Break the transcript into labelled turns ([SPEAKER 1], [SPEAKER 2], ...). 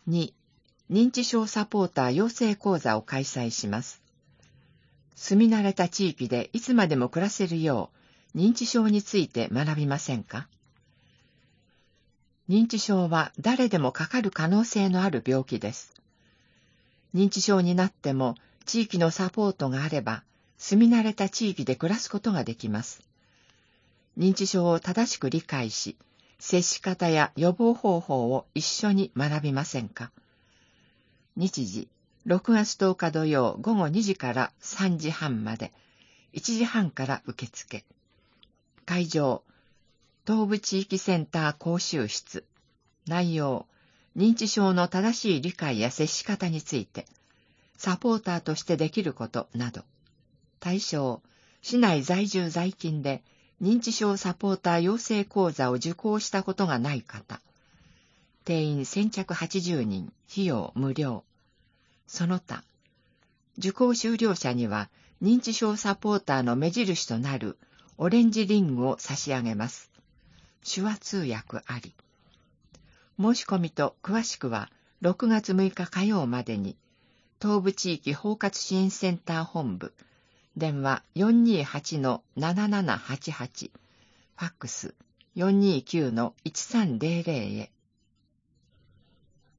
[SPEAKER 1] 2、認知症サポーター養成講座を開催します。住み慣れた地域でいつまでも暮らせるよう、認知症について学びませんか？認知症は誰でもかかる可能性のある病気です。認知症になっても地域のサポートがあれば、住み慣れた地域で暮らすことができます。認知症を正しく理解し、接し方や予防方法を一緒に学びませんか？日時、6月10日土曜午後2時から3時半まで、1時半から受付。会場、東部地域センター講習室。内容、認知症の正しい理解や接し方について、サポーターとしてできることなど。対象、市内在住在勤で認知症サポーター養成講座を受講したことがない方。定員先着80人、費用無料。その他、受講修了者には認知症サポーターの目印となるオレンジリングを差し上げます。手話通訳あり。申し込みと詳しくは6月6日火曜までに、東部地域包括支援センター本部、電話 428-7788、ファックス 429-1300 へ。